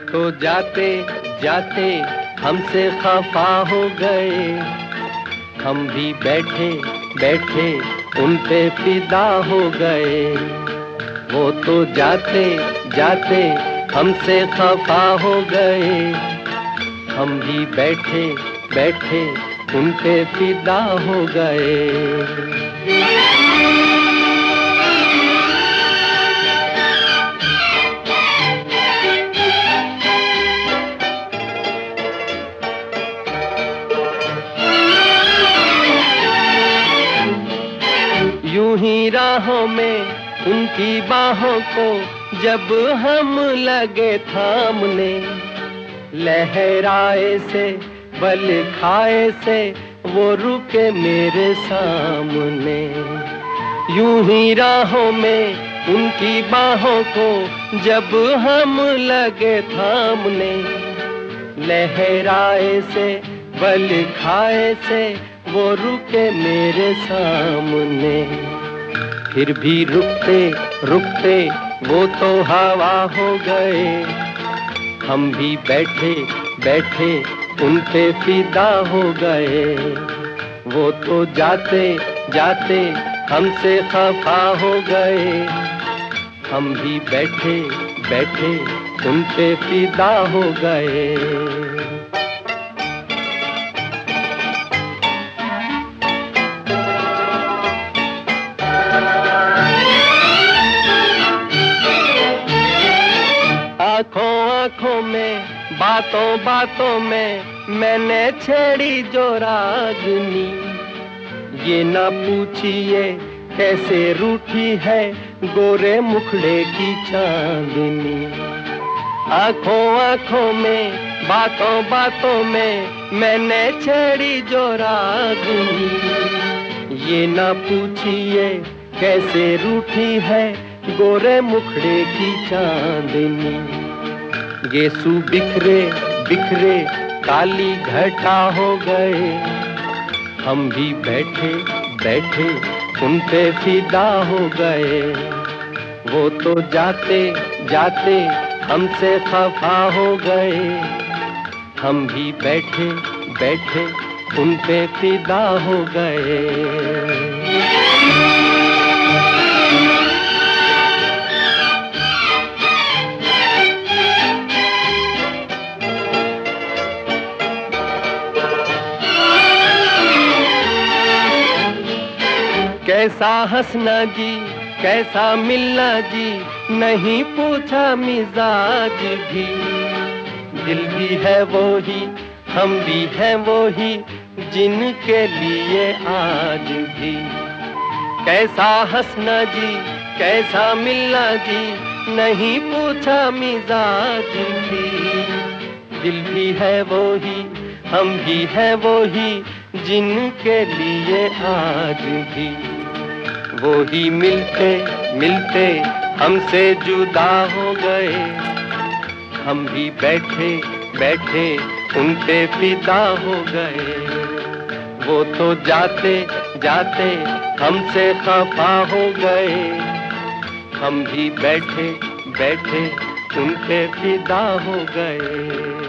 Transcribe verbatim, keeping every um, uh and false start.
तो जाते जाते हमसे खफा हो गए, हम भी बैठे बैठे उन पे फिदा हो गए। वो तो जाते जाते हमसे खफा हो गए, हम भी बैठे बैठे उन पे फिदा हो गए। यूं ही राहों में उनकी बाहों को जब हम लगे थामने, लहराए से बल खाए से वो रुके मेरे सामने। यूं ही राहों में उनकी बाहों को जब हम लगे थामने, लहराए से बल खाए से वो रुके मेरे सामने। फिर भी रुकते रुकते वो तो हवा हो गए, हम भी बैठे बैठे उन पे फिदा हो गए। वो तो जाते जाते हमसे खफा हो गए, हम भी बैठे बैठे उन पे फिदा हो गए। आँखों आँखों में बातों बातों में मैंने छेड़ी जो रागनी, ये ना पूछिए कैसे रूठी है गोरे मुखड़े की चांदनी। आँखों आँखों में बातों बातों में मैंने छेड़ी जो रागनी, ये ना पूछिए कैसे रूठी है गोरे मुखड़े की चांदनी। गेसु बिखरे बिखरे काली घटा हो गए, हम भी बैठे बैठे उन पे फिदा हो गए। वो तो जाते जाते हमसे खफा हो गए, हम भी बैठे बैठे उन पे फिदा हो गए। कैसा हंसना जी कैसा मिलना जी, नहीं पूछा मिजाज भी। दिल भी है वो ही हम भी हैं वो ही जिनके लिए आज भी। कैसा हंसना जी कैसा मिलना जी, नहीं पूछा मिजाज भी। दिल भी है वो ही हम भी हैं वो ही जिनके लिए आज भी। वो ही मिलते मिलते हमसे जुदा हो गए, हम भी बैठे बैठे उन पे फिदा हो गए। वो तो जाते जाते हमसे खफा हो गए, हम भी बैठे बैठे उन पे फिदा हो गए।